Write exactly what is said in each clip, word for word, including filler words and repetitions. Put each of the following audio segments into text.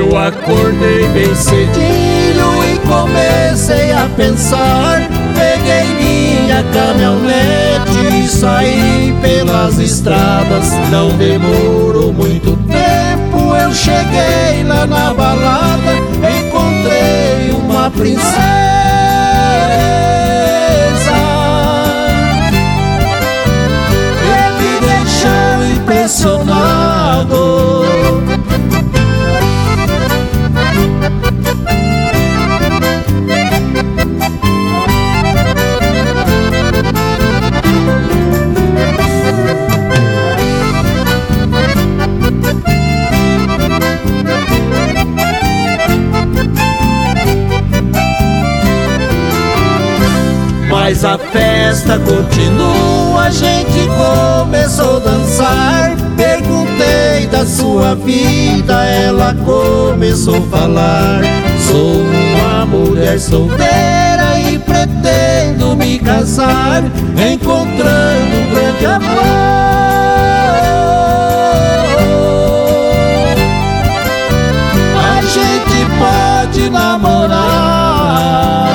Eu acordei bem cedinho e comecei a pensar. Peguei minha caminhonete e saí pelas estradas. Não demorou muito tempo, eu cheguei lá na balada. Encontrei uma princesa, ele me deixou impressionado. Mas a festa continua, a gente começou a dançar. Perguntei da sua vida, ela começou a falar. Sou uma mulher solteira e pretendo me casar, encontrando um grande amor. A gente pode namorar.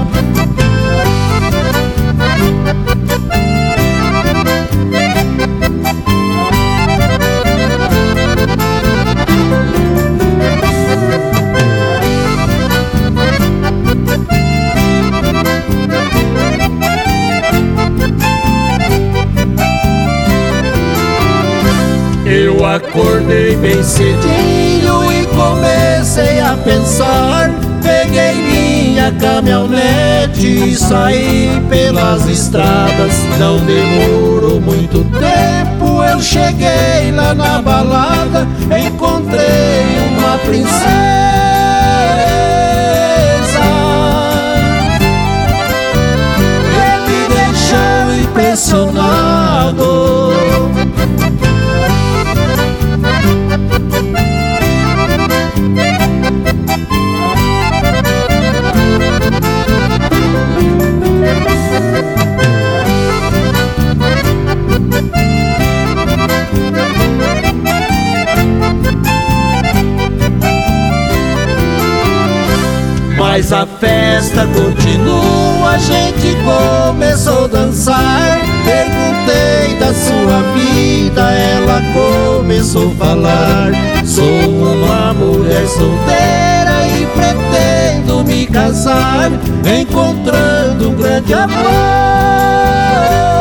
Eu acordei bem cedinho e comecei a pensar. Peguei minha caminhonete e saí pelas estradas. Não demorou muito tempo, eu cheguei lá na balada. Encontrei uma princesa, ele me deixou impressionado. Mas a festa continua, a gente começou a dançar. Perguntei da sua vida, ela começou a falar. Sou uma mulher solteira e pretendo me casar, encontrando um grande amor.